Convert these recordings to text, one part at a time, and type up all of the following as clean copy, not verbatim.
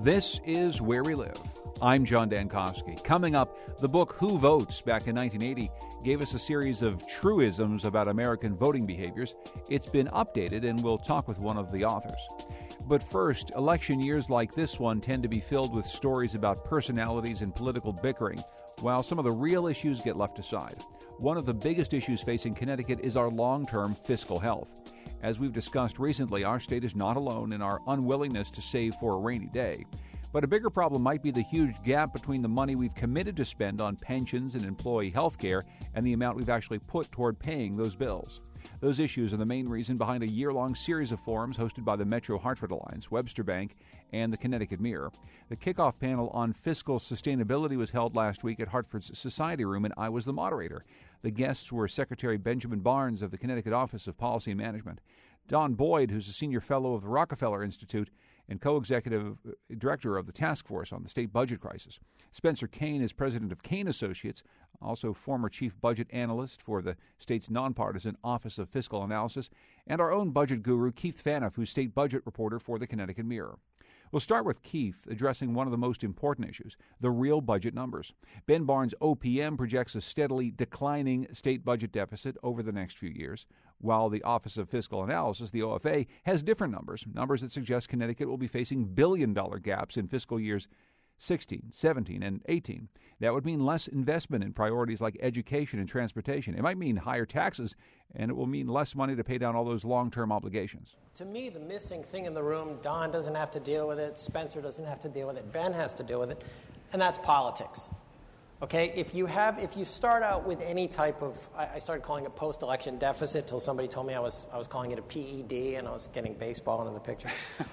This is Where We Live. I'm John Dankosky. Coming up, the book Who Votes, back in 1980, gave us a series of truisms about American voting behaviors. It's been updated, and we'll talk with one of the authors. But first, election years like this one tend to be filled with stories about personalities and political bickering, while some of the real issues get left aside. One of the biggest issues facing Connecticut is our long-term fiscal health. As we've discussed recently, our state is not alone in our unwillingness to save for a rainy day. But a bigger problem might be the huge gap between the money we've committed to spend on pensions and employee health care and the amount we've actually put toward paying those bills. Those issues are the main reason behind a year-long series of forums hosted by the Metro Hartford Alliance, Webster Bank, and the Connecticut Mirror. The kickoff panel on fiscal sustainability was held last week at Hartford's Society Room, and I was the moderator. The guests were Secretary Benjamin Barnes of the Connecticut Office of Policy and Management, Don Boyd, who's a senior fellow of the Rockefeller Institute and co-executive director of the Task Force on the State Budget Crisis. Spencer Kane is president of Kane Associates, also former chief budget analyst for the state's nonpartisan Office of Fiscal Analysis, and our own budget guru, Keith Phaneuf, who's state budget reporter for the Connecticut Mirror. We'll start with Keith addressing one of the most important issues, the real budget numbers. Ben Barnes' OPM projects a steadily declining state budget deficit over the next few years, while the Office of Fiscal Analysis, the OFA, has different numbers that suggest Connecticut will be facing billion-dollar gaps in fiscal years 16, 17, and 18. That would mean less investment in priorities like education and transportation. It might mean higher taxes, and it will mean less money to pay down all those long-term obligations. To me, the missing thing in the room, Don doesn't have to deal with it, Spencer doesn't have to deal with it, Ben has to deal with it, and that's politics. Okay, if you start out with any type of, I started calling it post-election deficit till somebody told me I was calling it a PED, and I was getting baseball in the picture.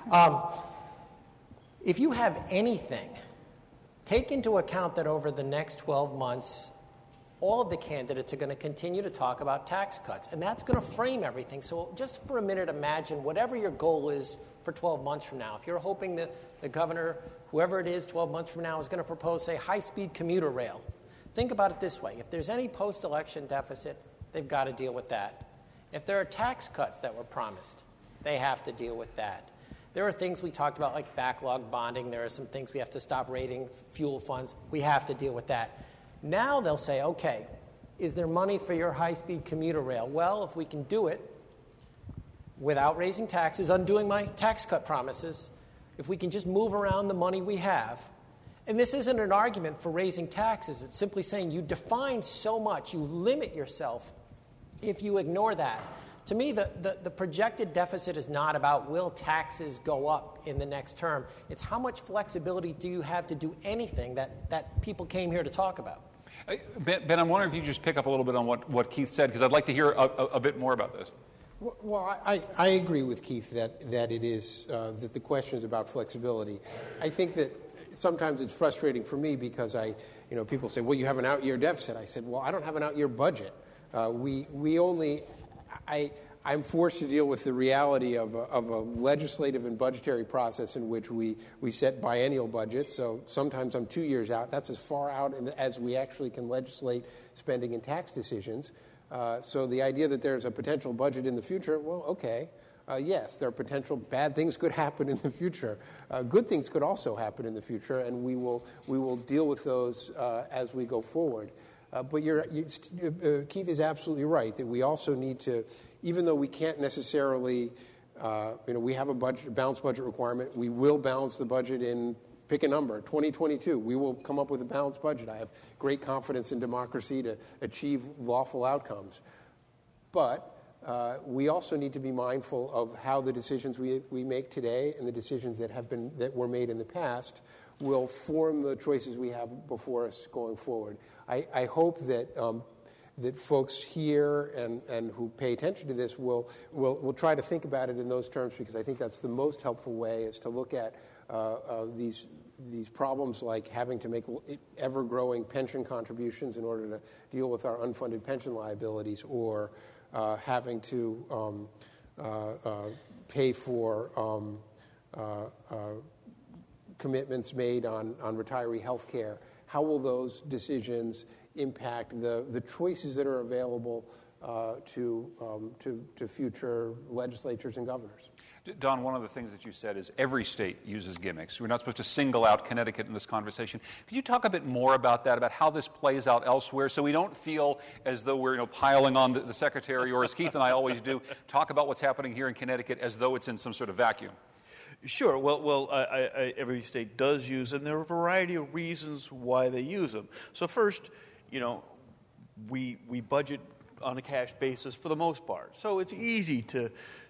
If you have anything, take into account that over the next 12 months, all of the candidates are going to continue to talk about tax cuts, and that's going to frame everything. So just for a minute, imagine whatever your goal is for 12 months from now. If you're hoping that the governor, whoever it is 12 months from now, is going to propose, say, high-speed commuter rail, think about it this way. If there's any post-election deficit, they've got to deal with that. If there are tax cuts that were promised, they have to deal with that. There are things we talked about like backlog bonding. There are some things we have to stop rating fuel funds. We have to deal with that. Now they'll say, okay, is there money for your high-speed commuter rail? Well, if we can do it without raising taxes, undoing my tax cut promises, if we can just move around the money we have, and this isn't an argument for raising taxes. It's simply saying you define so much, you limit yourself if you ignore that. To me, the projected deficit is not about will taxes go up in the next term. It's how much flexibility do you have to do anything that people came here to talk about. Ben, I'm wondering if you just pick up a little bit on what Keith said, because I'd like to hear a bit more about this. Well, I agree with Keith that it is that the question is about flexibility. I think that sometimes it's frustrating for me because people say, well, you have an out-year deficit. I said, well, I don't have an out-year budget. I'm forced to deal with the reality of a legislative and budgetary process in which we set biennial budgets. So sometimes I'm 2 years out. That's as far out as we actually can legislate spending and tax decisions. So the idea that there's a potential budget in the future, well, okay. Yes, there are potential bad things could happen in the future. Good things could also happen in the future, and we will deal with those as we go forward. But Keith is absolutely right that we also need to, even though we can't necessarily, we have a balanced budget requirement. We will balance the budget in, pick a number, 2022. We will come up with a balanced budget. I have great confidence in democracy to achieve lawful outcomes. But we also need to be mindful of how the decisions we make today and the decisions that were made in the past will form the choices we have before us going forward. I hope that folks here and who pay attention to this will try to think about it in those terms, because I think that's the most helpful way, is to look at these problems like having to make ever-growing pension contributions in order to deal with our unfunded pension liabilities, or having to pay for commitments made on retiree health care. How will those decisions impact the choices that are available to future legislatures and governors. Don, one of the things that you said is every state uses gimmicks. We're not supposed to single out Connecticut in this conversation. Could you talk a bit more about that, about how this plays out elsewhere, so we don't feel as though we're piling on the Secretary, or as Keith and I always do, talk about what's happening here in Connecticut as though it's in some sort of vacuum? Sure. Well, every state does use them. There are a variety of reasons why they use them. So first, we budget on a cash basis for the most part. So it's easy to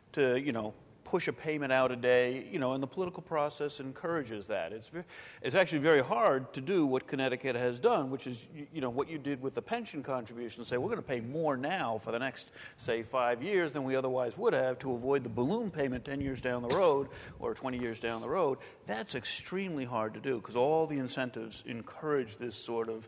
push a payment out a day, and the political process encourages that. It's actually very hard to do what Connecticut has done, which is, what you did with the pension contribution. Say, we're going to pay more now for the next, say, 5 years than we otherwise would have to avoid the balloon payment 10 years down the road or 20 years down the road. That's extremely hard to do because all the incentives encourage this sort of,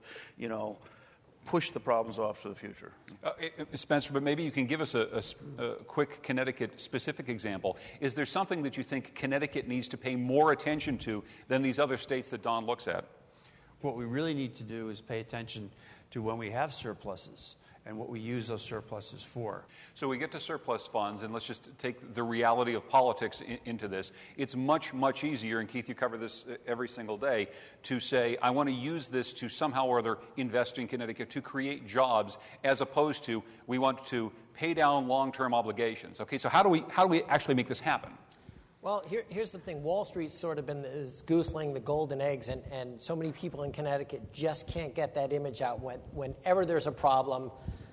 push the problems off to the future. Spencer, but maybe you can give us a quick Connecticut-specific example. Is there something that you think Connecticut needs to pay more attention to than these other states that Don looks at? What we really need to do is pay attention to when we have surpluses and what we use those surpluses for. So we get to surplus funds, and let's just take the reality of politics into this. It's much, much easier, and Keith, you cover this every single day, to say, I want to use this to somehow or other invest in Connecticut to create jobs, as opposed to we want to pay down long-term obligations. Okay, so how do we actually make this happen? Well, here's the thing. Wall Street's sort of been this goose laying the golden eggs, and so many people in Connecticut just can't get that image out. Whenever there's a problem,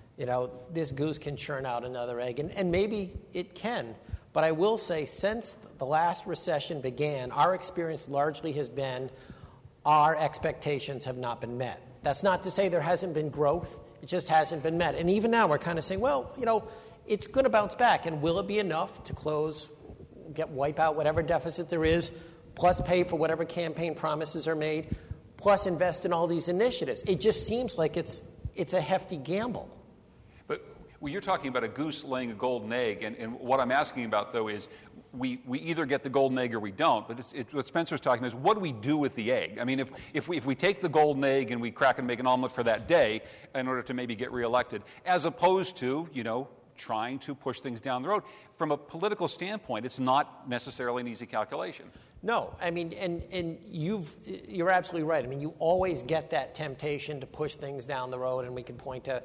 this goose can churn out another egg, and maybe it can. But I will say, since the last recession began, our experience largely has been our expectations have not been met. That's not to say there hasn't been growth. It just hasn't been met. And even now we're kind of saying, well, it's going to bounce back. And will it be enough to wipe out whatever deficit there is, plus pay for whatever campaign promises are made, plus invest in all these initiatives? It just seems like it's a hefty gamble. But you're talking about a goose laying a golden egg, and what I'm asking about, though, is we either get the golden egg or we don't. But what Spencer's talking about is, what do we do with the egg? I mean, if we take the golden egg and we crack and make an omelet for that day in order to maybe get reelected, as opposed to, trying to push things down the road. From a political standpoint, it's not necessarily an easy calculation. No, I mean, and you're absolutely right. I mean, you always get that temptation to push things down the road, and we can point to,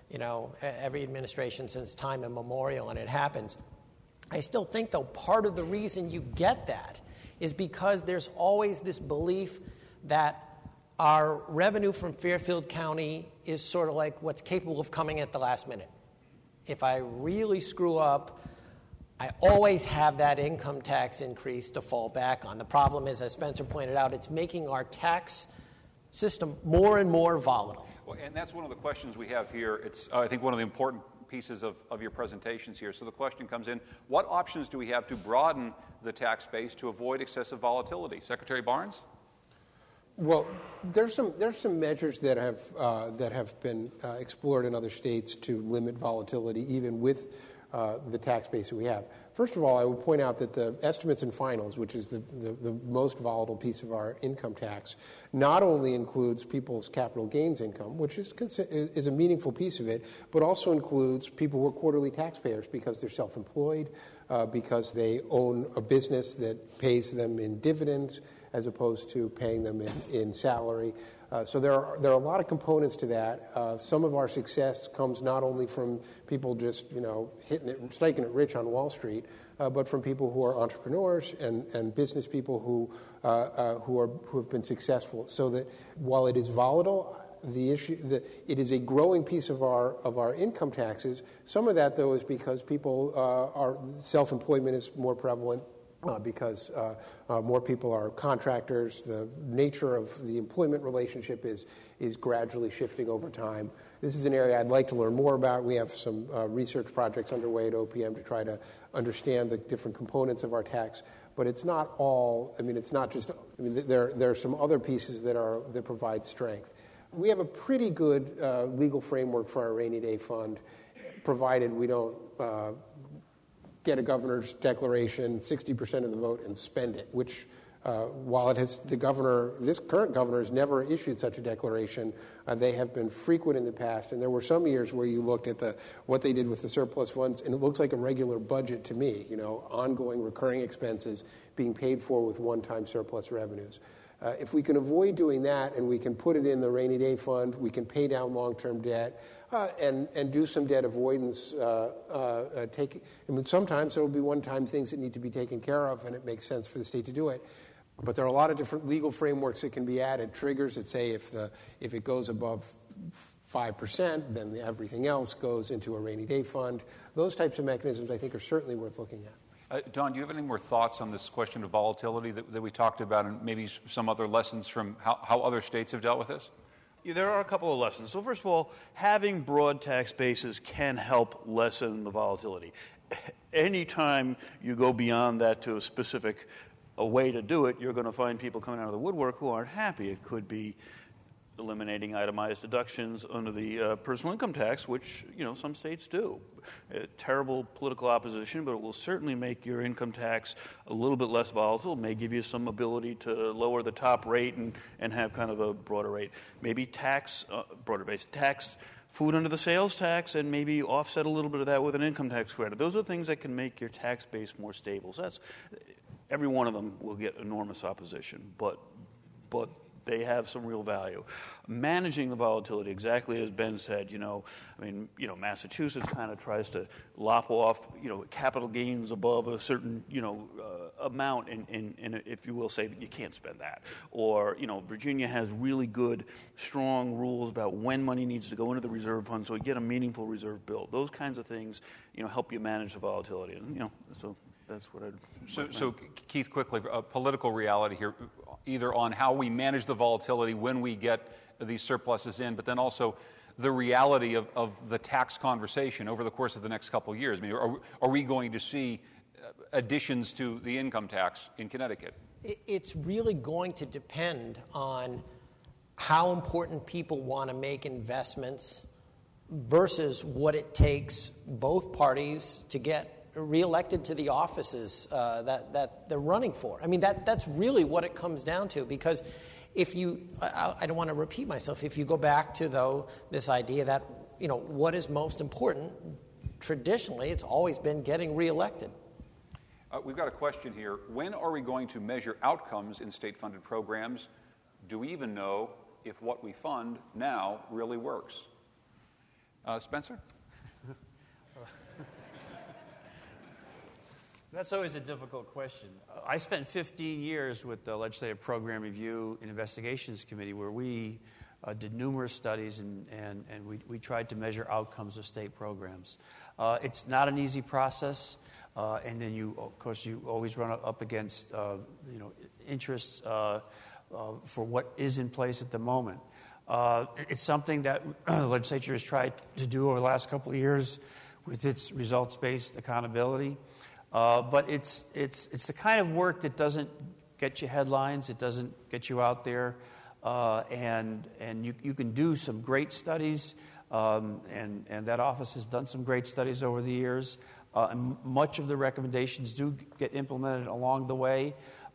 every administration since time immemorial, and it happens. I still think, though, part of the reason you get that is because there's always this belief that our revenue from Fairfield County is sort of like what's capable of coming at the last minute. If I really screw up, I always have that income tax increase to fall back on. The problem is, as Spencer pointed out, it's making our tax system more and more volatile. Well, and that's one of the questions we have here. It's, I think, one of the important pieces of your presentations here. So the question comes in, what options do we have to broaden the tax base to avoid excessive volatility? Secretary Barnes? Well, there's some measures that have been explored in other states to limit volatility, even with the tax base that we have. First of all, I would point out that the estimates and finals, which is the most volatile piece of our income tax, not only includes people's capital gains income, which is a meaningful piece of it, but also includes people who are quarterly taxpayers because they're self-employed, because they own a business that pays them in dividends, as opposed to paying them in salary. So there are a lot of components to that. Some of our success comes not only from people just striking it rich on Wall Street, but from people who are entrepreneurs and business people who have been successful. So that while it is volatile, it is a growing piece of our income taxes. Some of that, though, is because our self-employment is more prevalent. Because more people are contractors. The nature of the employment relationship is gradually shifting over time. This is an area I'd like to learn more about. We have some research projects underway at OPM to try to understand the different components of our tax. But it's not all. I mean, it's not just. I mean, there are some other pieces that provide strength. We have a pretty good legal framework for our rainy day fund, provided we don't get a governor's declaration, 60% of the vote, and spend it, which While this current governor has never issued such a declaration, they have been frequent in the past. And there were some years where you looked at what they did with the surplus funds, and it looks like a regular budget to me, ongoing recurring expenses being paid for with one-time surplus revenues. If we can avoid doing that and we can put it in the rainy day fund, we can pay down long-term debt and do some debt avoidance. Sometimes there will be one-time things that need to be taken care of, and it makes sense for the state to do it. But there are a lot of different legal frameworks that can be added, triggers that say if it goes above 5%, then everything else goes into a rainy day fund. Those types of mechanisms, I think, are certainly worth looking at. Don, do you have any more thoughts on this question of volatility that we talked about, and maybe some other lessons from how other states have dealt with this? Yeah, there are a couple of lessons. So first of all, having broad tax bases can help lessen the volatility. Anytime you go beyond that to a way to do it, you're going to find people coming out of the woodwork who aren't happy. It could be eliminating itemized deductions under the personal income tax, which some states do. Terrible political opposition, but it will certainly make your income tax a little bit less volatile. It may give you some ability to lower the top rate and have kind of a broader rate. Maybe broader-based tax food under the sales tax, and maybe offset a little bit of that with an income tax credit. Those are things that can make your tax base more stable. So every one of them will get enormous opposition, but they have some real value. Managing the volatility, exactly as Ben said, Massachusetts kind of tries to lop off, capital gains above a certain, amount, and if you will say that you can't spend that. Or, Virginia has really good, strong rules about when money needs to go into the reserve fund so you get a meaningful reserve build. Those kinds of things, help you manage the volatility. And, so that's what I'd... So Keith, quickly, a political reality here, either on how we manage the volatility when we get these surpluses in, but then also the reality of the tax conversation over the course of the next couple of years. I mean, are we going to see additions to the income tax in Connecticut? It's really going to depend on how important people want to make investments versus what it takes both parties to get reelected to the offices that they're running for. I mean, that's really what it comes down to, because if you, I don't want to repeat myself, if you go back to, this idea that, what is most important, traditionally it's always been getting reelected. We've got a question here. When are we going to measure outcomes in state-funded programs? Do we even know if what we fund now really works? Spencer? That's always a difficult question. I spent 15 years with the Legislative Program Review and Investigations Committee, where we did numerous studies and we tried to measure outcomes of state programs. It's not an easy process, and then you always run up against interests for what is in place at the moment. It's something that the legislature has tried to do over the last couple of years with its results-based accountability. But it's the kind of work that doesn't get you headlines, it doesn't get you out there, and you can do some great studies, and that office has done some great studies over the years. And much of the recommendations do get implemented along the way,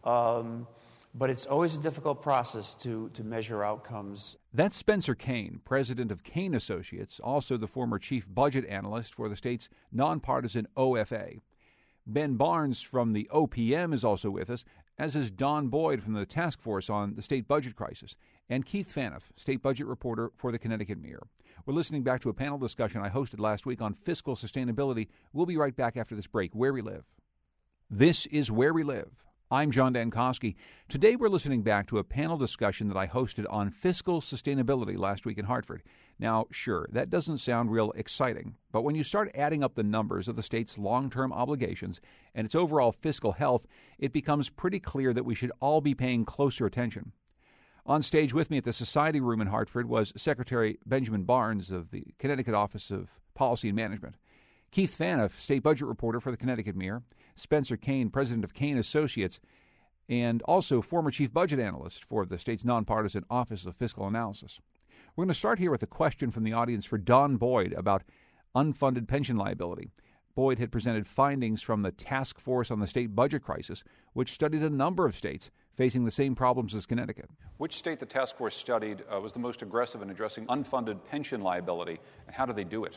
but it's always a difficult process to measure outcomes. That's Spencer Kane, president of Kane Associates, also the former chief budget analyst for the state's nonpartisan OFA. Ben Barnes from the OPM is also with us, as is Don Boyd from the Task Force on the State Budget Crisis, and Keith Phaneuf, state budget reporter for the Connecticut Mirror. We're listening back to a panel discussion I hosted last week on fiscal sustainability. We'll be right back after this break. Where We Live. This is Where We Live. I'm John Dankosky. Today we're listening back to a panel discussion that I hosted on fiscal sustainability last week in Hartford. Now, sure, that doesn't sound real exciting, but when you start adding up the numbers of the state's long-term obligations and its overall fiscal health, it becomes pretty clear that we should all be paying closer attention. On stage with me at the Society Room in Hartford was Secretary Benjamin Barnes of the Connecticut Office of Policy and Management, Keith Phaneuf, state budget reporter for the Connecticut Mirror, Spencer Kane, president of Kane Associates, and also former chief budget analyst for the state's nonpartisan Office of Fiscal Analysis. We're going to start here with a question from the audience for Don Boyd about unfunded pension liability. Boyd had presented findings from the Task Force on the State Budget Crisis, which studied a number of states facing the same problems as Connecticut. Which state the task force studied was the most aggressive in addressing unfunded pension liability, and how did they do it?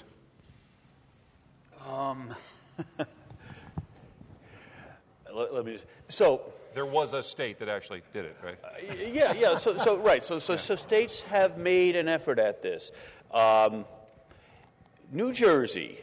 Let me just. So there was a state that actually did it, right? Yeah. So states have made an effort at this. New Jersey.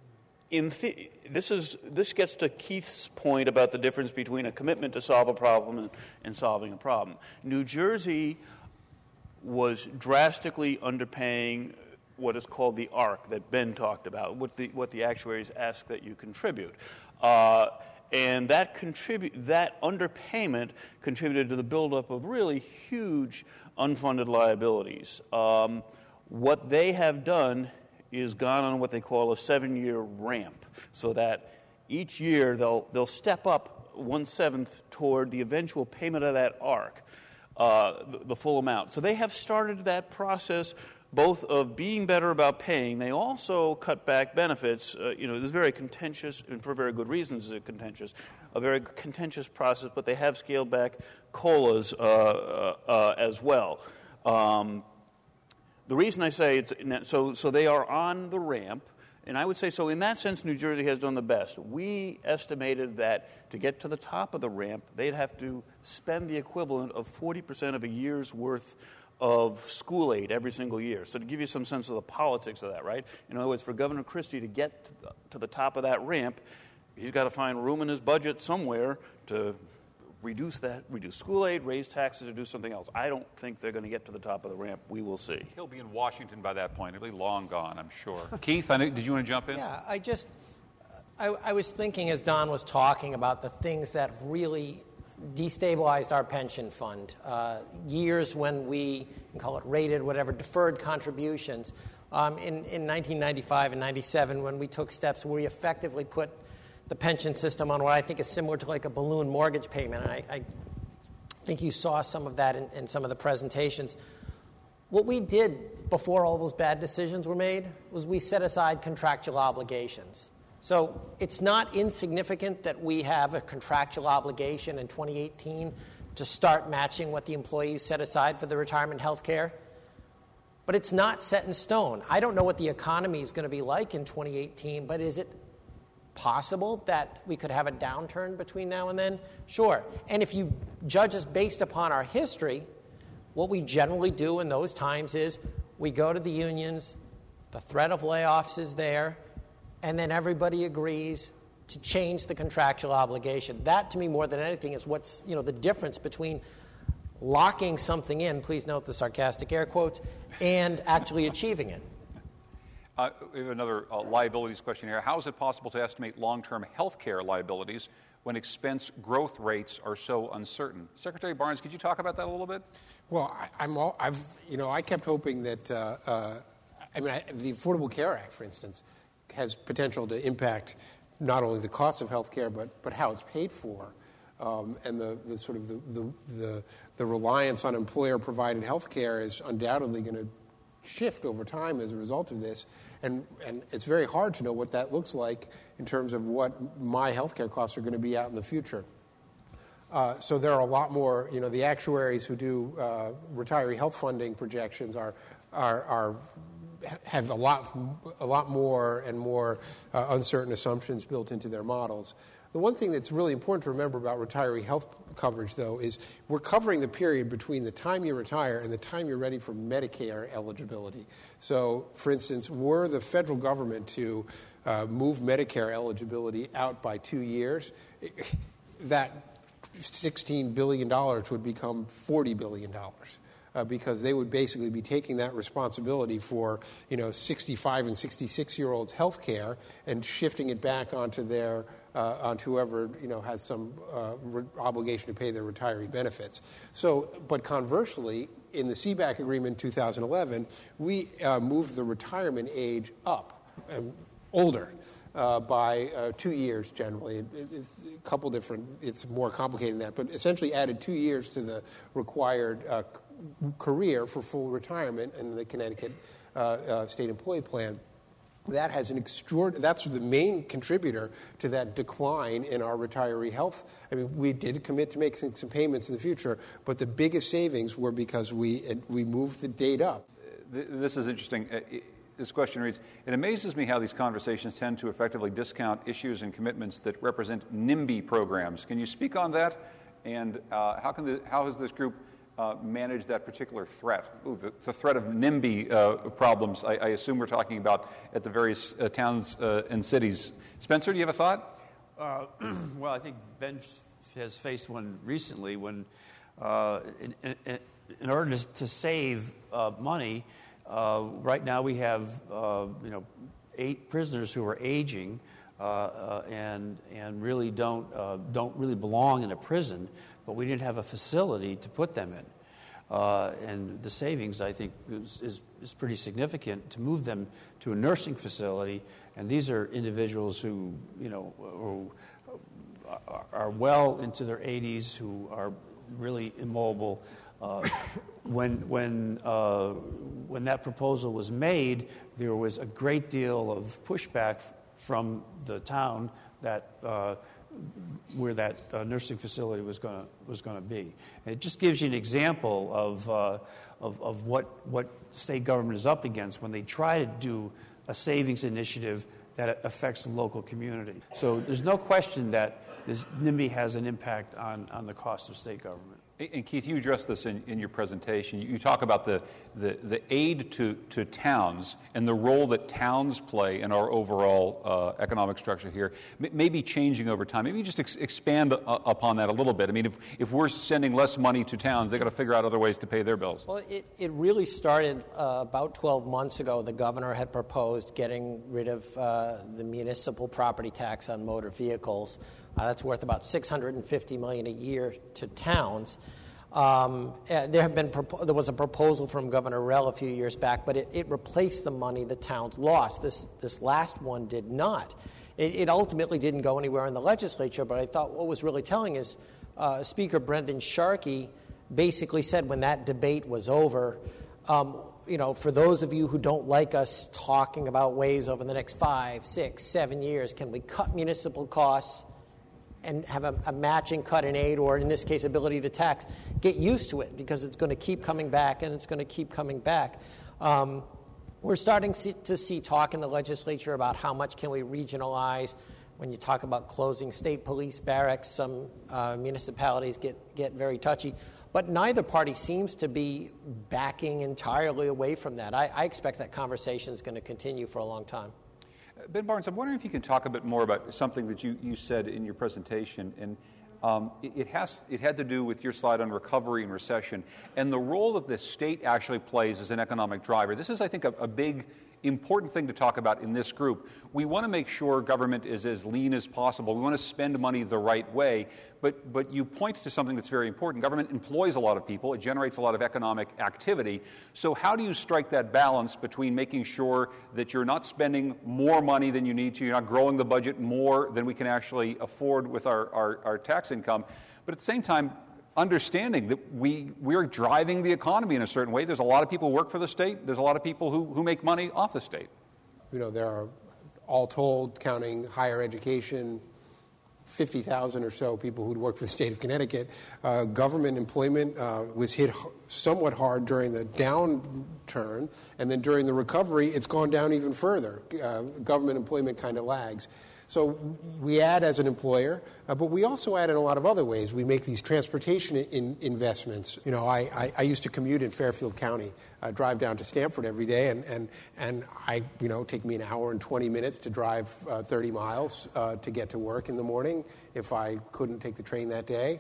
This gets to Keith's point about the difference between a commitment to solve a problem and solving a problem. New Jersey was drastically underpaying what is called the ARC that Ben talked about, what the actuaries ask that you contribute. And that underpayment contributed to the buildup of really huge unfunded liabilities. What they have done is gone on what they call a 7-year ramp, so that each year they'll step up 1/7 toward the eventual payment of that ARC, the full amount. So they have started that process both of being better about paying. They also cut back benefits. It's very contentious, and for very good reasons it's contentious, a very contentious process, but they have scaled back COLAs as well. The reason I say it's so they are on the ramp, and I would say so in that sense New Jersey has done the best. We estimated that to get to the top of the ramp, they'd have to spend the equivalent of 40% of a year's worth of school aid every single year. So to give you some sense of the politics of that, right? In other words, for Governor Christie to get to the top of that ramp, he's got to find room in his budget somewhere to reduce school aid, raise taxes, or do something else. I don't think they're going to get to the top of the ramp. We will see. He'll be in Washington by that point. He'll be long gone, I'm sure. Keith, did you want to jump in? Yeah, I was thinking as Don was talking about the things that really destabilized our pension fund. Years when we can call it rated, whatever, deferred contributions. In 1995 and 97, when we took steps where we effectively put the pension system on what I think is similar to like a balloon mortgage payment. And I think you saw some of that in some of the presentations. What we did before all those bad decisions were made was we set aside contractual obligations. So it's not insignificant that we have a contractual obligation in 2018 to start matching what the employees set aside for the retirement health care. But it's not set in stone. I don't know what the economy is going to be like in 2018, but is it possible that we could have a downturn between now and then? Sure. And if you judge us based upon our history, what we generally do in those times is we go to the unions, the threat of layoffs is there, and then everybody agrees to change the contractual obligation. That, to me, more than anything, is what's the difference between locking something in, please note the sarcastic air quotes, and actually achieving it. We have another liabilities question here. How is it possible to estimate long-term health care liabilities when expense growth rates are so uncertain? Secretary Barnes, could you talk about that a little bit? Well, I kept hoping that the Affordable Care Act, for instance, has potential to impact not only the cost of health care but how it's paid for, and the reliance on employer-provided health care is undoubtedly going to shift over time as a result of this, and it's very hard to know what that looks like in terms of what my healthcare costs are going to be out in the future. So there are a lot more. The actuaries who do retiree health funding projections have a lot more and more uncertain assumptions built into their models. The one thing that's really important to remember about retiree health coverage, though, is we're covering the period between the time you retire and the time you're ready for Medicare eligibility. So, for instance, were the federal government to move Medicare eligibility out by 2 years, that $16 billion would become $40 billion. Because they would basically be taking that responsibility for 65 and 66-year-olds' health care and shifting it back onto onto whoever has some obligation to pay their retiree benefits. So, but conversely, in the CBAC agreement in 2011, we moved the retirement age up and older. By 2 years generally. It's a couple different, it's more complicated than that, but essentially added 2 years to the required career for full retirement in the Connecticut State Employee Plan. that has an that's the main contributor to that decline in our retiree health. I mean, we did commit to making some payments in the future, but the biggest savings were because we moved the date up. This is interesting. This question reads, it amazes me how these conversations tend to effectively discount issues and commitments that represent NIMBY programs. Can you speak on that? And how has this group manage that particular threat? The threat of NIMBY problems, I assume we're talking about at the various towns and cities. Spencer, do you have a thought? Well, I think Ben has faced one recently when, in order to save money, right now we have 8 prisoners who are aging and really don't really belong in a prison, but we didn't have a facility to put them in. And the savings, I think, is pretty significant to move them to a nursing facility. And these are individuals who are well into their 80s, who are really immobile. When that proposal was made, there was a great deal of pushback from the town that where that nursing facility was going to be. And it just gives you an example of what state government is up against when they try to do a savings initiative that affects the local community. So there's no question that this NIMBY has an impact on the cost of state government. And Keith, you addressed this in your presentation. You talk about the aid to towns and the role that towns play in our overall economic structure here, maybe changing over time. Maybe just expand upon that a little bit. I mean, if we're sending less money to towns, they've got to figure out other ways to pay their bills. Well, it really started about 12 months ago. The governor had proposed getting rid of the municipal property tax on motor vehicles. That's worth about $650 million a year to towns. There was a proposal from Governor Rell a few years back, but it replaced the money the towns lost. This last one did not. It ultimately didn't go anywhere in the legislature, but I thought what was really telling is Speaker Brendan Sharkey basically said when that debate was over, for those of you who don't like us talking about ways over the next 5, 6, 7 years, can we cut municipal costs and have a matching cut in aid, or in this case, ability to tax? Get used to it, because it's going to keep coming back, and it's going to keep coming back. We're starting to see talk in the legislature about how much can we regionalize. When you talk about closing state police barracks, some municipalities get very touchy. But neither party seems to be backing entirely away from that. I expect that conversation is going to continue for a long time. Ben Barnes, I'm wondering if you can talk a bit more about something that you said in your presentation, and it had to do with your slide on recovery and recession and the role that the state actually plays as an economic driver. This is, I think, a big, important thing to talk about in this group. We want to make sure government is as lean as possible. We want to spend money the right way, but you point to something that's very important. Government employs a lot of people. It generates a lot of economic activity. So how do you strike that balance between making sure that you're not spending more money than you need to, you're not growing the budget more than we can actually afford with our tax income, but at the same time, understanding that we're driving the economy in a certain way. There's a lot of people who work for the state. There's a lot of people who make money off the state. There are, all told, counting higher education, 50,000 or so people who'd work for the state of Connecticut. Government employment was hit somewhat hard during the downturn, and then during the recovery, it's gone down even further. Government employment kind of lags. So we add as an employer, but we also add in a lot of other ways. We make these transportation investments. I used to commute in Fairfield County, drive down to Stamford every day, and take me an hour and 20 minutes to drive 30 miles to get to work in the morning if I couldn't take the train that day.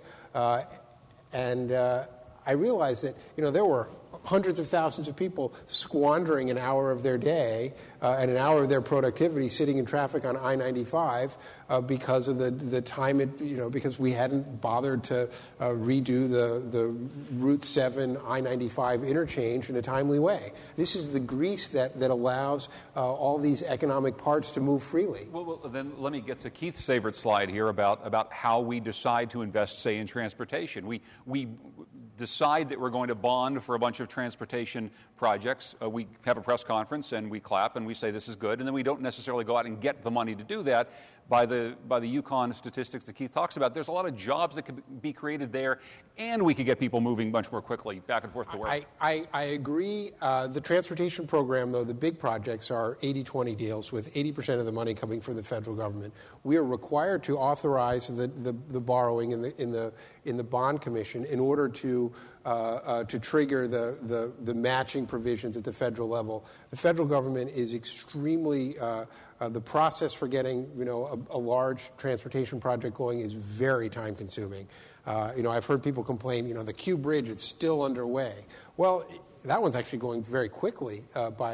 And I realized that, there were hundreds of thousands of people squandering an hour of their day and an hour of their productivity sitting in traffic on I-95 because of the time because we hadn't bothered to redo the Route 7 I-95 interchange in a timely way. This is the grease that allows all these economic parts to move freely. Well, then let me get to Keith's favorite slide here about how we decide to invest, say, in transportation. We decide that we're going to bond for a bunch of transportation projects. We have a press conference and we clap and we say this is good, and then we don't necessarily go out and get the money to do that. By the Yukon statistics that Keith talks about, there's a lot of jobs that could be created there, and we could get people moving much more quickly back and forth to work. I agree. The transportation program, though, the big projects are 80-20 deals with 80% of the money coming from the federal government. We are required to authorize the borrowing in the bond commission in order to trigger the matching provisions at the federal level. The federal government is extremely the process for getting a large transportation project going is very time consuming. I've heard people complain. The Q Bridge, it's still underway. Well, that one's actually going very quickly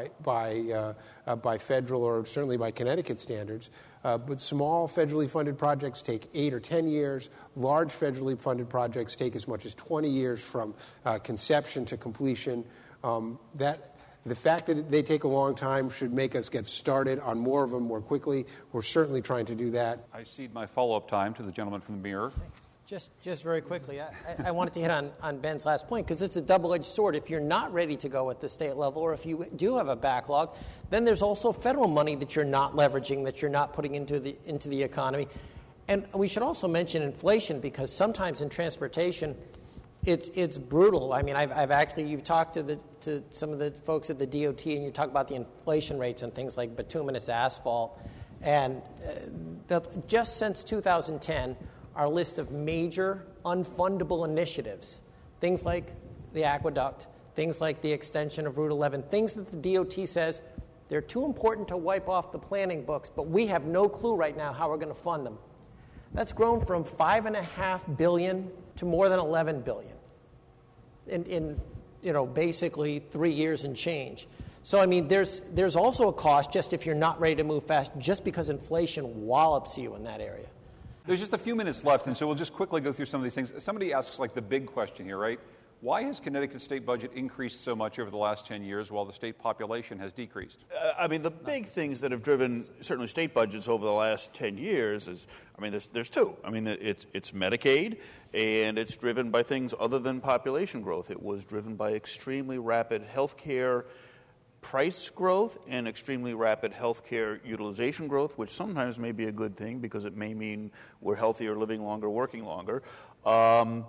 by federal or certainly by Connecticut standards. But small federally funded projects take 8 or 10 years. Large federally funded projects take as much as 20 years from conception to completion. The fact that they take a long time should make us get started on more of them more quickly. We're certainly trying to do that. I cede my follow-up time to the gentleman from the Mirror. Just very quickly, I wanted to hit on Ben's last point because it's a double-edged sword. If you're not ready to go at the state level, or if you do have a backlog, then there's also federal money that you're not leveraging, that you're not putting into the economy. And we should also mention inflation, because sometimes in transportation, it's brutal. I mean, you've talked to some of the folks at the DOT, and you talk about the inflation rates on things like bituminous asphalt, and just since 2010. Our list of major unfundable initiatives, things like the aqueduct, things like the extension of Route 11, things that the DOT says they're too important to wipe off the planning books, but we have no clue right now how we're going to fund them. That's grown from $5.5 billion to more than $11 billion in basically 3 years and change. So, I mean, there's also a cost just if you're not ready to move fast, just because inflation wallops you in that area. There's just a few minutes left, and so we'll just quickly go through some of these things. Somebody asks, the big question here, right? Why has Connecticut's state budget increased so much over the last 10 years while the state population has decreased? The big things that have driven certainly state budgets over the last 10 years is, there's two. It's Medicaid, and it's driven by things other than population growth. It was driven by extremely rapid health care price growth and extremely rapid healthcare utilization growth, which sometimes may be a good thing because it may mean we're healthier, living longer, working longer. And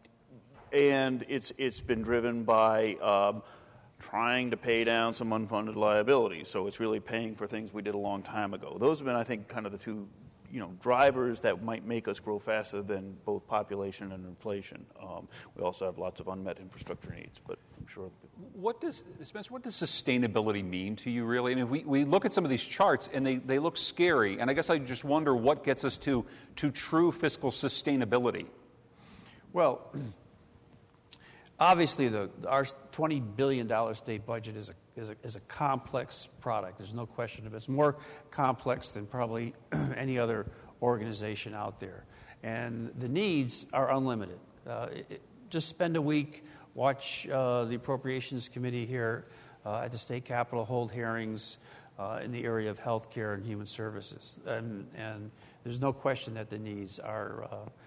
it's been driven by trying to pay down some unfunded liabilities. So it's really paying for things we did a long time ago. Those have been, I think, kind of the two drivers that might make us grow faster than both population and inflation. We also have lots of unmet infrastructure needs, but I'm sure. Spencer, what does sustainability mean to you, really? We look at some of these charts, and they look scary, and I guess I just wonder what gets us to true fiscal sustainability. Well, obviously, our $20 billion state budget is a complex product. There's no question of it. It's more complex than probably any other organization out there. And the needs are unlimited. Just spend a week, watch the Appropriations Committee here at the State Capitol hold hearings in the area of health care and human services. And there's no question that the needs are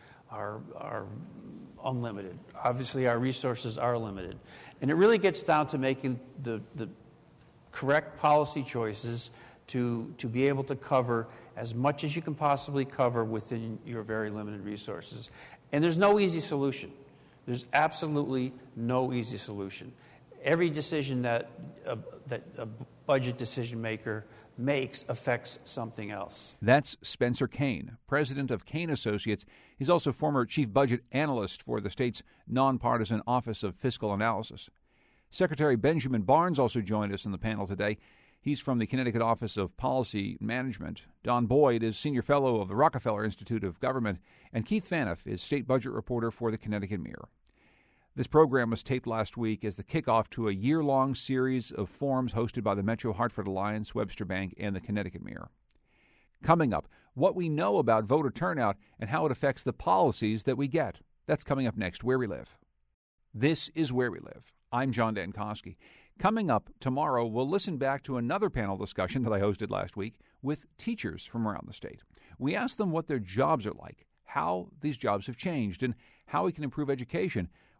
unlimited. Obviously, our resources are limited. And it really gets down to making the correct policy choices to be able to cover as much as you can possibly cover within your very limited resources. And there's no easy solution. There's absolutely no easy solution. Every decision that a budget decision maker makes affects something else. That's Spencer Kane, president of Kane Associates. He's also former chief budget analyst for the state's nonpartisan Office of Fiscal Analysis. Secretary Benjamin Barnes also joined us in the panel today. He's from the Connecticut Office of Policy Management. Don Boyd is senior fellow of the Rockefeller Institute of Government, and Keith Phaneuf is state budget reporter for the Connecticut Mirror. This program was taped last week as the kickoff to a year-long series of forums hosted by the Metro Hartford Alliance, Webster Bank, and the Connecticut Mirror. Coming up, what we know about voter turnout and how it affects the policies that we get. That's coming up next, Where We Live. This is Where We Live. I'm John Dankosky. Coming up tomorrow, we'll listen back to another panel discussion that I hosted last week with teachers from around the state. We asked them what their jobs are like, how these jobs have changed, and how we can improve education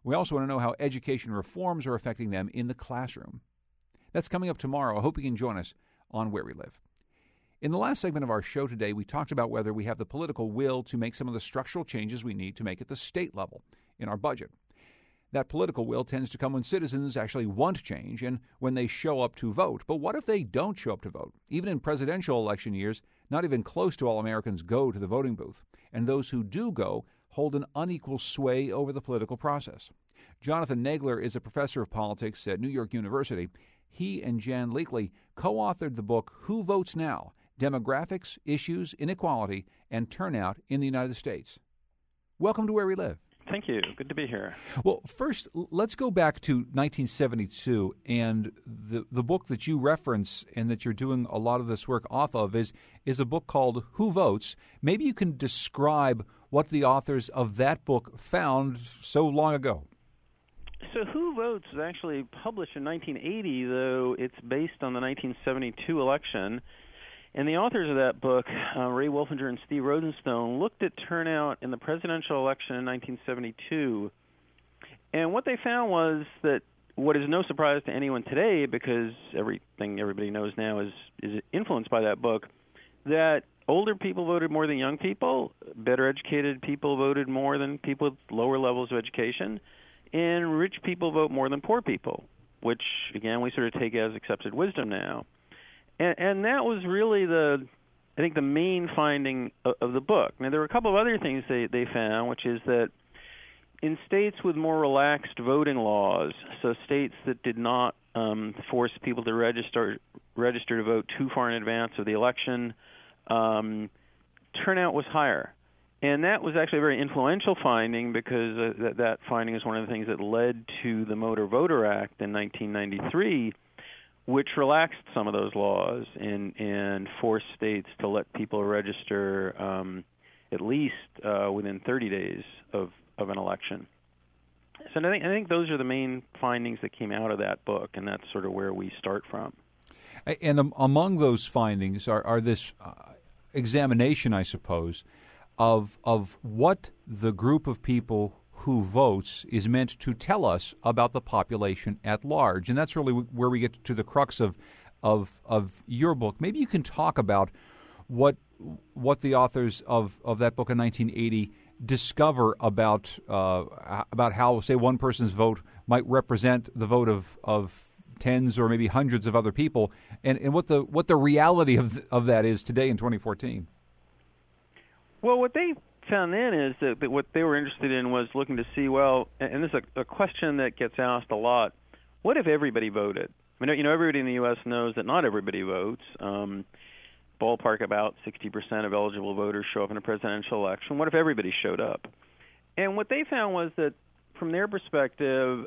We also want to know how education reforms are affecting them in the classroom. That's coming up tomorrow. I hope you can join us on Where We Live. In the last segment of our show today, we talked about whether we have the political will to make some of the structural changes we need to make at the state level in our budget. That political will tends to come when citizens actually want change and when they show up to vote. But what if they don't show up to vote? Even in presidential election years, not even close to all Americans go to the voting booth. And those who do go hold an unequal sway over the political process. Jonathan Nagler is a professor of politics at New York University. He and Jan Leakley co-authored the book Who Votes Now? Demographics, Issues, Inequality, and Turnout in the United States. Welcome to Where We Live. Thank you. Good to be here. Well, first, let's go back to 1972, and the book that you reference and that you're doing a lot of this work off of is a book called Who Votes? Maybe you can describe what the authors of that book found so long ago. So Who Votes was actually published in 1980, though it's based on the 1972 election. And the authors of that book, Ray Wolfinger and Steve Rosenstone, looked at turnout in the presidential election in 1972. And what they found was that what is no surprise to anyone today, because everything everybody knows now is influenced by that book, that older people voted more than young people, better educated people voted more than people with lower levels of education, and rich people vote more than poor people, which, again, we sort of take as accepted wisdom now. And that was really the main finding of the book. Now, there were a couple of other things they found, which is that in states with more relaxed voting laws, so states that did not force people to register to vote too far in advance of the election, turnout was higher. And that was actually a very influential finding because that finding is one of the things that led to the Motor Voter Act in 1993, which relaxed some of those laws and forced states to let people register at least within 30 days of an election. So I think those are the main findings that came out of that book, and that's sort of where we start from. And among those findings are this examination, I suppose, of what the group of people who votes is meant to tell us about the population at large. And that's really where we get to the crux of your book. Maybe you can talk about what the authors of that book in 1980 discover about how, say, one person's vote might represent the vote of tens or maybe hundreds of other people, and what the reality of that is today in 2014. Well, what they found then is that what they were interested in was looking to see, well, and this is a question that gets asked a lot, what if everybody voted? I mean, everybody in the U.S. knows that not everybody votes. Ballpark about 60% of eligible voters show up in a presidential election. What if everybody showed up? And what they found was that, from their perspective,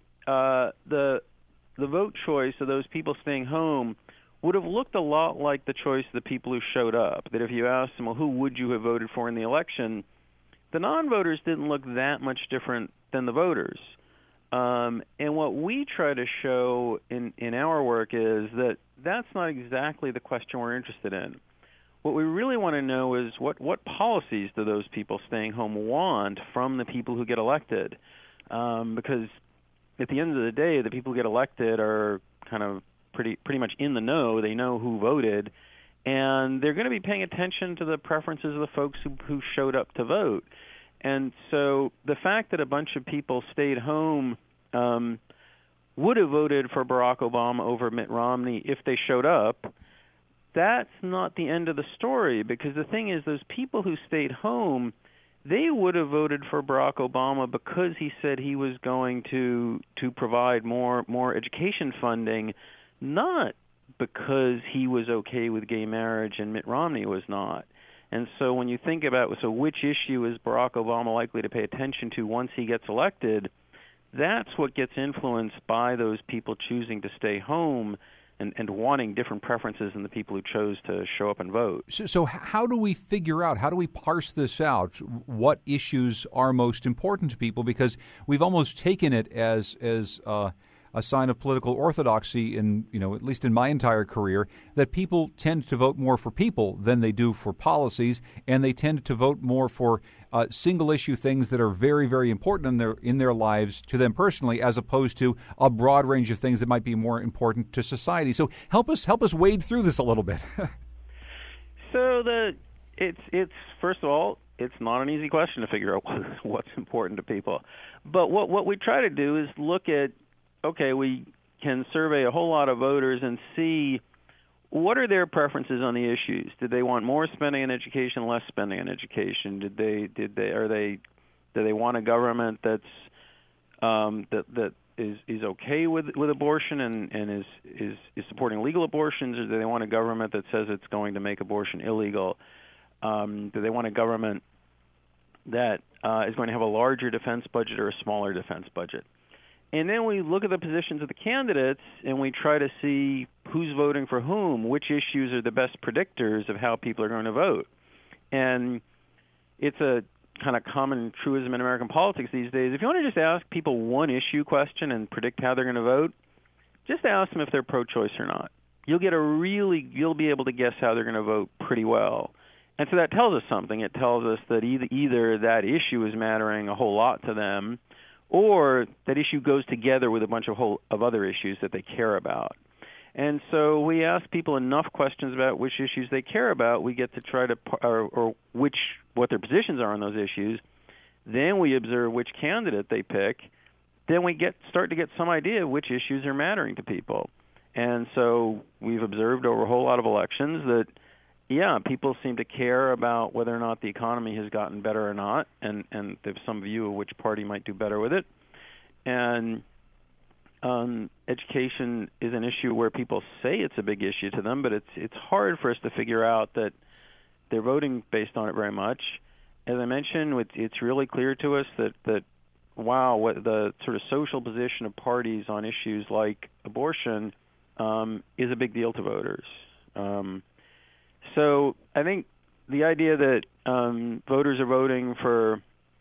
the vote choice of those people staying home would have looked a lot like the choice of the people who showed up. That if you asked them, well, who would you have voted for in the election, the non-voters didn't look that much different than the voters. And what we try to show in our work is that that's not exactly the question we're interested in. What we really want to know is what policies do those people staying home want from the people who get elected? Because at the end of the day, the people who get elected are kind of pretty much in the know. They know who voted, and they're going to be paying attention to the preferences of the folks who showed up to vote. And so the fact that a bunch of people stayed home would have voted for Barack Obama over Mitt Romney if they showed up, that's not the end of the story, because the thing is, those people who stayed home, they would have voted for Barack Obama because he said he was going to provide more education funding, not because he was okay with gay marriage and Mitt Romney was not. And so when you think about, so which issue is Barack Obama likely to pay attention to once he gets elected, that's what gets influenced by those people choosing to stay home and wanting different preferences than the people who chose to show up and vote. So how do we figure out, how do we parse this out, what issues are most important to people? Because we've almost taken it as a sign of political orthodoxy in, at least in my entire career, that people tend to vote more for people than they do for policies, and they tend to vote more for single issue things that are very, very important in their lives to them personally, as opposed to a broad range of things that might be more important to society. So help us wade through this a little bit. So it's first of all, it's not an easy question to figure out what's important to people. But what we try to do is look at, okay, we can survey a whole lot of voters and see what are their preferences on the issues. Did they want more spending on education, less spending on education? Do they want a government that's that is okay with abortion and is supporting legal abortions, or do they want a government that says it's going to make abortion illegal? Do they want a government that is going to have a larger defense budget or a smaller defense budget? And then we look at the positions of the candidates and we try to see who's voting for whom, which issues are the best predictors of how people are going to vote. And it's a kind of common truism in American politics these days. If you want to just ask people one issue question and predict how they're going to vote, just ask them if they're pro-choice or not. You'll be able to guess how they're going to vote pretty well. And so that tells us something. It tells us that either that issue is mattering a whole lot to them, or that issue goes together with a bunch of other issues that they care about. And so we ask people enough questions about which issues they care about. We get to try to, or what their positions are on those issues. Then we observe which candidate they pick. Then we start to get some idea of which issues are mattering to people. And so we've observed over a whole lot of elections that, people seem to care about whether or not the economy has gotten better or not, and they have some view of which party might do better with it. And education is an issue where people say it's a big issue to them, but it's hard for us to figure out that they're voting based on it very much. As I mentioned, it's really clear to us that what the sort of social position of parties on issues like abortion is a big deal to voters. So I think the idea that voters are voting for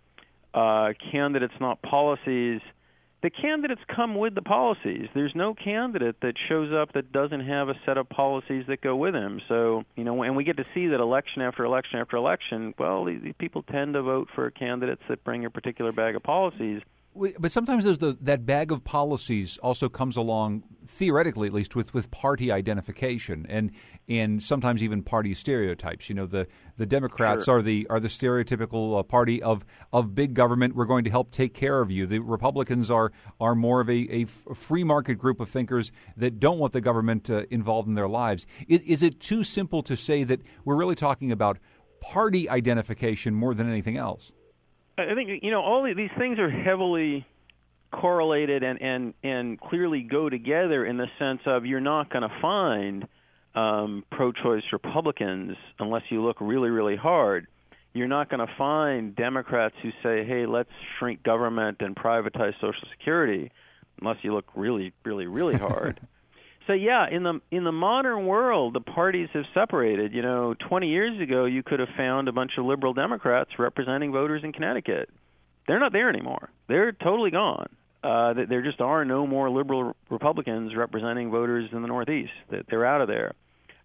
candidates, not policies, the candidates come with the policies. There's no candidate that shows up that doesn't have a set of policies that go with him. So, and we get to see that election after election after election, well, these people tend to vote for candidates that bring a particular bag of policies. But sometimes that bag of policies also comes along, theoretically at least, with party identification and sometimes even party stereotypes. The Democrats are the stereotypical party of big government. We're going to help take care of you. The Republicans are more of a free market group of thinkers that don't want the government involved in their lives. Is it too simple to say that we're really talking about party identification more than anything else? I think, all these things are heavily correlated and clearly go together in the sense of you're not going to find pro-choice Republicans unless you look really, really hard. You're not going to find Democrats who say, hey, let's shrink government and privatize Social Security unless you look really, really, really hard. So, in the modern world, the parties have separated. 20 years ago, you could have found a bunch of liberal Democrats representing voters in Connecticut. They're not there anymore. They're totally gone. There just are no more liberal Republicans representing voters in the Northeast. They're out of there.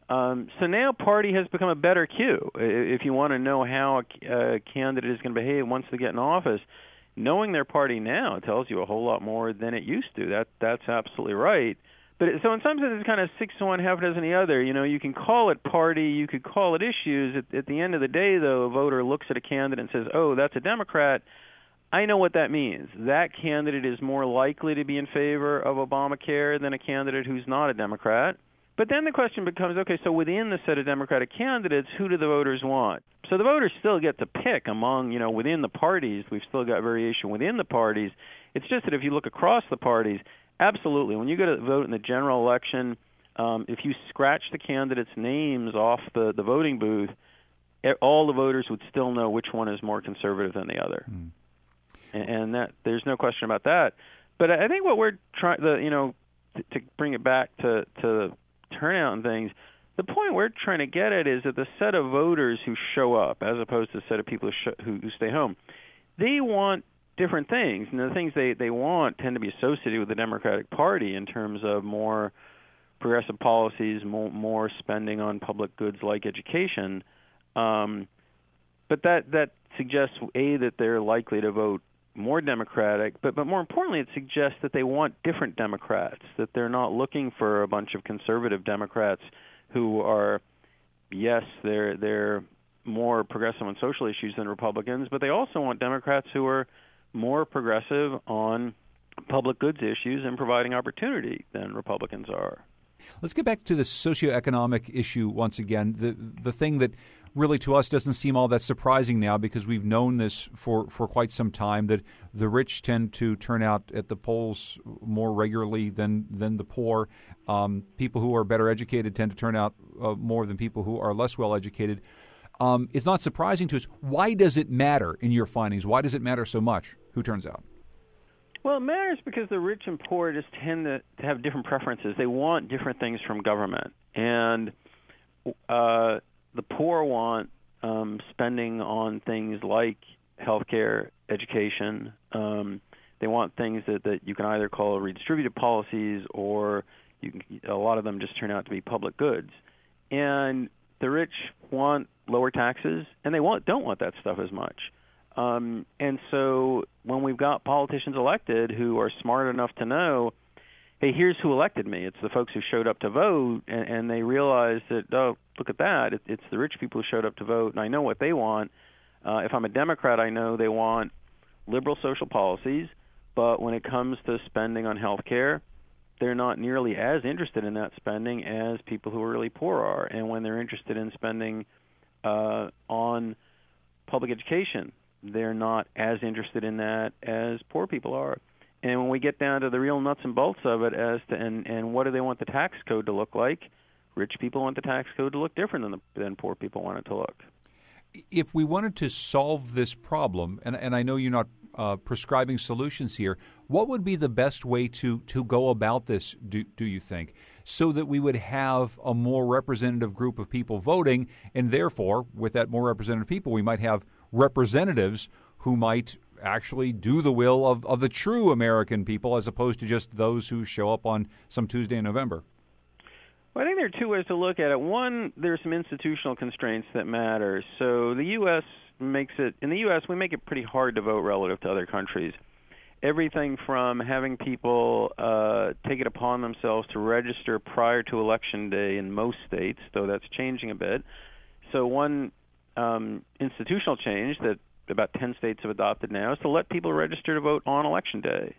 So now party has become a better cue. If you want to know how a candidate is going to behave once they get in office, knowing their party now tells you a whole lot more than it used to. That's absolutely right. But so in some sense, it's kind of 6 to 1, half a dozen the other. You can call it party, you could call it issues. At the end of the day, though, a voter looks at a candidate and says, oh, that's a Democrat. I know what that means. That candidate is more likely to be in favor of Obamacare than a candidate who's not a Democrat. But then the question becomes, okay, so within the set of Democratic candidates, who do the voters want? So the voters still get to pick among, within the parties. We've still got variation within the parties. It's just that if you look across the parties, absolutely. When you go to vote in the general election, if you scratch the candidates' names off the voting booth, all the voters would still know which one is more conservative than the other. And that there's no question about that. But I think what we're trying, to bring it back to turnout and things, the point we're trying to get at is that the set of voters who show up, as opposed to the set of people who stay home, they want different things. And the things they want tend to be associated with the Democratic Party in terms of more progressive policies, more spending on public goods like education. But that suggests, A, that they're likely to vote more Democratic, but more importantly, it suggests that they want different Democrats, that they're not looking for a bunch of conservative Democrats who are, yes, they're more progressive on social issues than Republicans, but they also want Democrats who are more progressive on public goods issues and providing opportunity than Republicans are. Let's get back to the socioeconomic issue once again, the thing that really to us doesn't seem all that surprising now because we've known this for quite some time, that the rich tend to turn out at the polls more regularly than the poor. People who are better educated tend to turn out more than people who are less well educated. It's not surprising to us. Why does it matter in your findings? Why does it matter so much who turns out? Well, it matters because the rich and poor just tend to have different preferences. They want different things from government. And the poor want spending on things like healthcare, education. They want things that you can either call redistributive policies or a lot of them just turn out to be public goods. And the rich want lower taxes, and they don't want that stuff as much. And so when we've got politicians elected who are smart enough to know, hey, here's who elected me. It's the folks who showed up to vote, and they realize that, oh, look at that. It's the rich people who showed up to vote, and I know what they want. If I'm a Democrat, I know they want liberal social policies, but when it comes to spending on health care, they're not nearly as interested in that spending as people who are really poor are. And when they're interested in spending on public education, they're not as interested in that as poor people are. And when we get down to the real nuts and bolts of it as to and what do they want the tax code to look like, rich people want the tax code to look different than poor people want it to look. If we wanted to solve this problem, and I know you're not prescribing solutions here, what would be the best way to go about this, do you think, so that we would have a more representative group of people voting, and therefore, with that more representative people, we might have representatives who might actually do the will of the true American people as opposed to just those who show up on some Tuesday in November? Well, I think there are two ways to look at it. One, there's some institutional constraints that matter. So the U.S. in the U.S., we make it pretty hard to vote relative to other countries. Everything from having people take it upon themselves to register prior to Election Day in most states, though that's changing a bit. So one institutional change that about 10 states have adopted now is to let people register to vote on Election Day.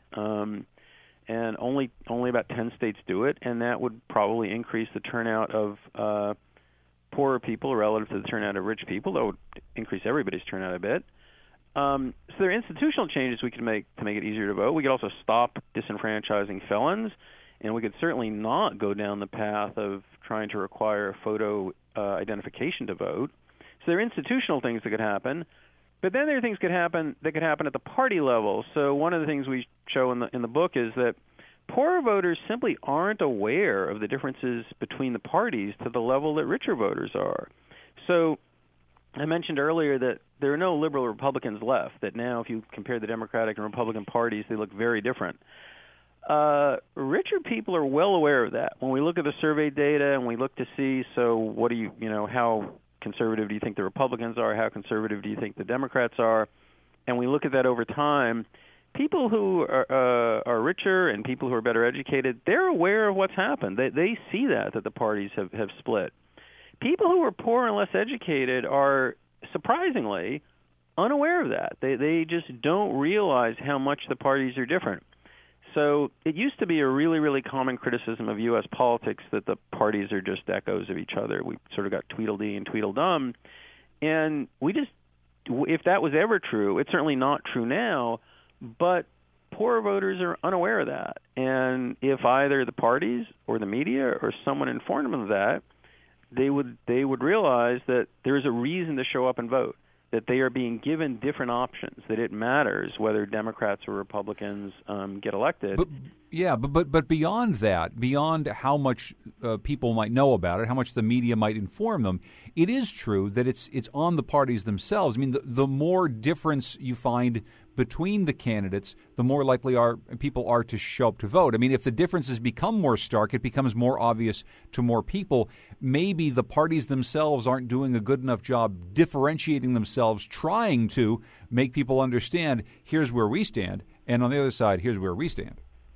And only about 10 states do it, and that would probably increase the turnout of poorer people relative to the turnout of rich people. That would increase everybody's turnout a bit. So there are institutional changes we could make to make it easier to vote. We could also stop disenfranchising felons, and we could certainly not go down the path of trying to require photo identification to vote. So there are institutional things that could happen. But then there are things that could happen at the party level. So one of the things we show in the book is that poorer voters simply aren't aware of the differences between the parties to the level that richer voters are. So I mentioned earlier that there are no liberal Republicans left, that now if you compare the Democratic and Republican parties, they look very different. Richer people are well aware of that. When we look at the survey data and we look to see, so what do how conservative do you think the Republicans are? How conservative do you think the Democrats are? And we look at that over time. People who are richer and people who are better educated, they're aware of what's happened. They see that the parties have split. People who are poor and less educated are surprisingly unaware of that. They just don't realize how much the parties are different. So it used to be a really, really common criticism of U.S. politics that the parties are just echoes of each other. We sort of got Tweedledee and Tweedledum. And if that was ever true, it's certainly not true now, but poor voters are unaware of that. And if either the parties or the media or someone informed them of that, they would realize that there's a reason to show up and vote, that they are being given different options, that it matters whether Democrats or Republicans get elected. But beyond that, beyond how much people might know about it, how much the media might inform them, it is true that it's on the parties themselves. I mean, the more difference you find between the candidates, the more likely people are to show up to vote. I mean, if the differences become more stark, it becomes more obvious to more people. Maybe the parties themselves aren't doing a good enough job differentiating themselves, trying to make people understand, here's where we stand, and on the other side, here's where we stand.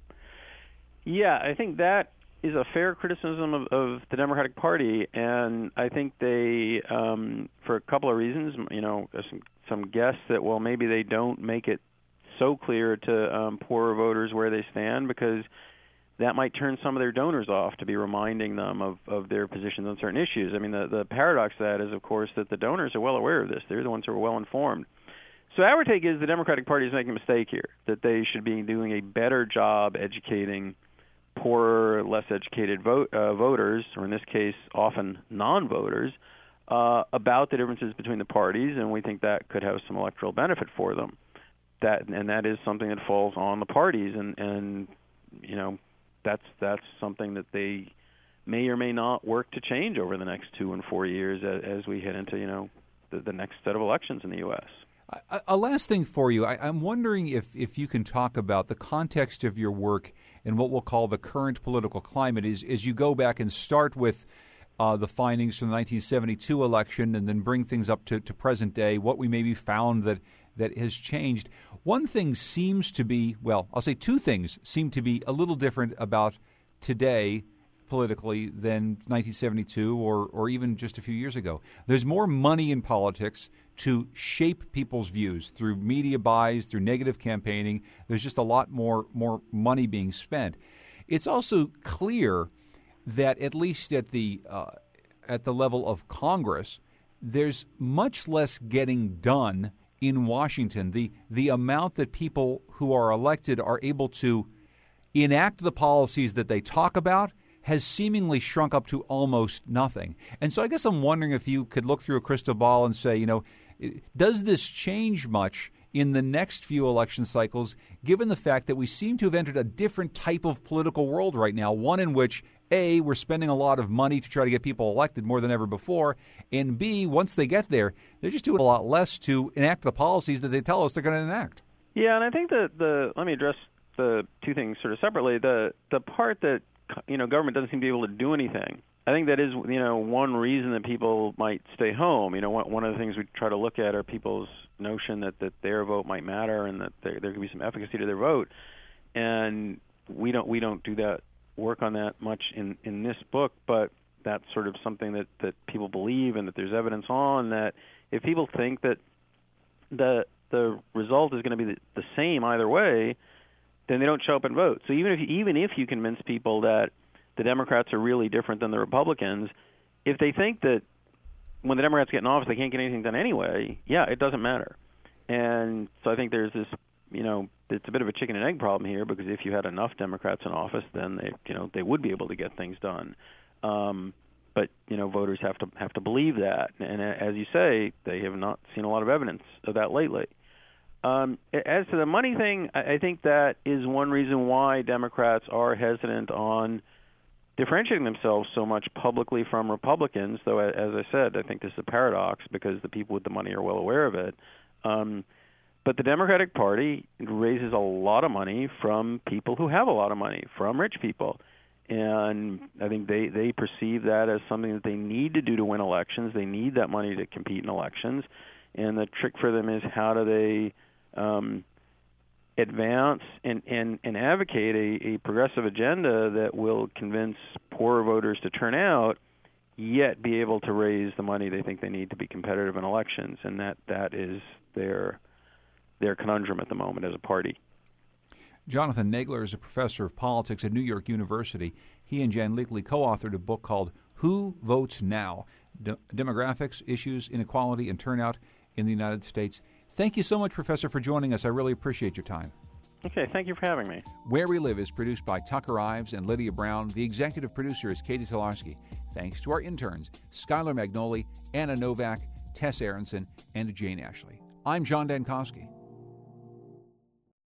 Yeah, I think that is a fair criticism of the Democratic Party, and I think they, for a couple of reasons, some guess that, well, maybe they don't make it so clear to poorer voters where they stand, because that might turn some of their donors off to be reminding them of their positions on certain issues. I mean, the paradox of that is, of course, that the donors are well aware of this. They're the ones who are well informed. So our take is the Democratic Party is making a mistake here, that they should be doing a better job educating poorer, less educated voters, or in this case, often non-voters, about the differences between the parties, and we think that could have some electoral benefit for them. That is something that falls on the parties, and that's something that they may or may not work to change over the next 2 and 4 years as we head into the next set of elections in the U.S. A last thing for you. I'm wondering if you can talk about the context of your work and what we'll call the current political climate as you go back and start with the findings from the 1972 election and then bring things up to present day, what we maybe found that has changed. One thing seems to be, well, I'll say two things seem to be a little different about today politically than 1972 or even just a few years ago. There's more money in politics to shape people's views through media buys, through negative campaigning. There's just a lot more money being spent. It's also clear that at least at the level of Congress, there's much less getting done in Washington. The amount that people who are elected are able to enact the policies that they talk about has seemingly shrunk up to almost nothing. And so I guess I'm wondering if you could look through a crystal ball and say, does this change much in the next few election cycles, given the fact that we seem to have entered a different type of political world right now, one in which, A, we're spending a lot of money to try to get people elected more than ever before, and B, once they get there, they're just doing a lot less to enact the policies that they tell us they're going to enact. Yeah, and I think that let me address the two things sort of separately. The part that government doesn't seem to be able to do anything, I think that is, one reason that people might stay home. One of the things we try to look at are people's notion that their vote might matter and that there could be some efficacy to their vote. And we don't do that work on that much in this book, but that's sort of something that people believe and that there's evidence on, that if people think that the result is going to be the same either way, then they don't show up and vote. So even if you convince people that the Democrats are really different than the Republicans, if they think that when the Democrats get in office they can't get anything done anyway, it doesn't matter. And so I think there's this, it's a bit of a chicken and egg problem here, because if you had enough Democrats in office, then they would be able to get things done. But voters have to believe that, and as you say, they have not seen a lot of evidence of that lately. As to the money thing, I think that is one reason why Democrats are hesitant on differentiating themselves so much publicly from Republicans, though, as I said, I think this is a paradox because the people with the money are well aware of it. But the Democratic Party raises a lot of money from people who have a lot of money, from rich people. And I think they perceive that as something that they need to do to win elections. They need that money to compete in elections. And the trick for them is how do they advance and advocate a progressive agenda that will convince poorer voters to turn out, yet be able to raise the money they think they need to be competitive in elections. And that is their conundrum at the moment as a party. Jonathan Nagler is a professor of politics at New York University. He and Jan Leakley co-authored a book called Who Votes Now? Demographics, Issues, Inequality, and Turnout in the United States. Thank you so much, Professor, for joining us. I really appreciate your time. Okay, thank you for having me. Where We Live is produced by Tucker Ives and Lydia Brown. The executive producer is Katie Tolarski. Thanks to our interns, Skylar Magnoli, Anna Novak, Tess Aronson, and Jane Ashley. I'm John Dankosky.